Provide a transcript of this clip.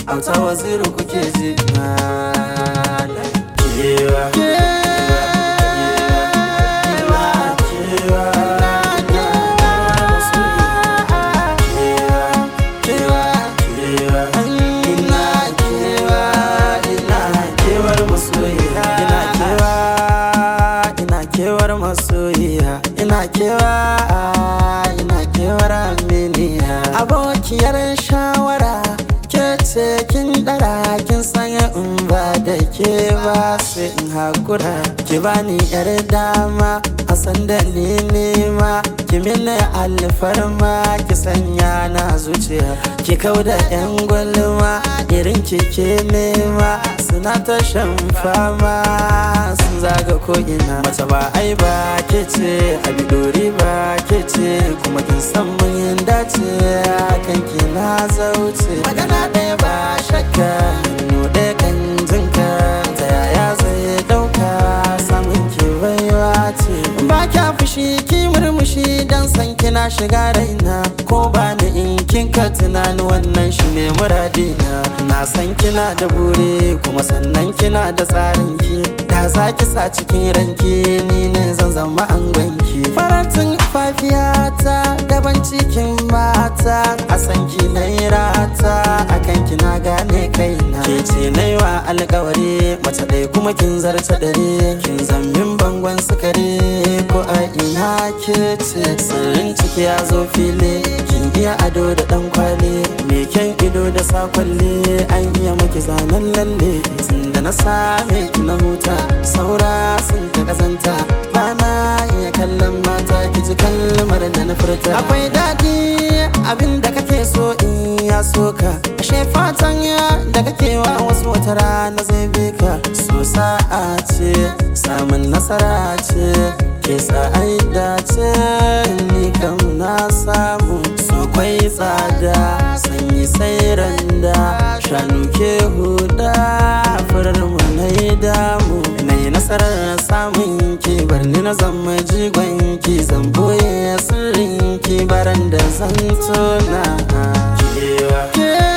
auta waziri kuke ji kewa masoyiya ina kewar aminiya abokiyar shawara ke ce kin dara kin sanya in ba da ke ba sai in hakura ki bani yar dama a sanda ni nema ki mini alfarma ki sanya na zuciya ki kauda yan gulma irin kike nema suna ta shan fama sun zaga ko'ina mace ba ai ba ke ce abidori ba ke ce kuma kin san mun dace kan ki na zauce magana ɗaya ba shakka hannu ɗaya kan jinka ta yaya zai ɗauka samun ki baiwa ce ba kya fushi ki murmushi dan san kina shiga raina ko ba ni in kin ka tunani wannan shi ne muradina na san kina da buri kuma sannan kina da tsarin ki da za ki sa cikin ranki ni ne zan zama angonki faratin fafiyata daban cikin mata a san ki na rata akan kina gane kaina ke ce na yi wa alkawari mace ɗaya kuma kin zarta dare kin zambin bangon sukari ko a ina ke ce sirrin ciki ya zo fili kin iya ado da ɗan kwali me kyan ido da sakwalle an iya maki zanen lalle tun da na same ki na huta saura sun ta kazanta ba na iya kallon mata ki ji kalmar da na furta akwai daɗi abin da kake so in ya so ka ashe fatan da kake wa wasu wata rana zai bi ka so sa'a ce samun nasara ce ke sa'ai dace ni kam na samu so kwai tsada sanyi sai randa shanu ke huda furar mu na yi damu na yi nasarar samun ki barni na zama jigon ki zan boye sirrin ki baran da zan tona kewa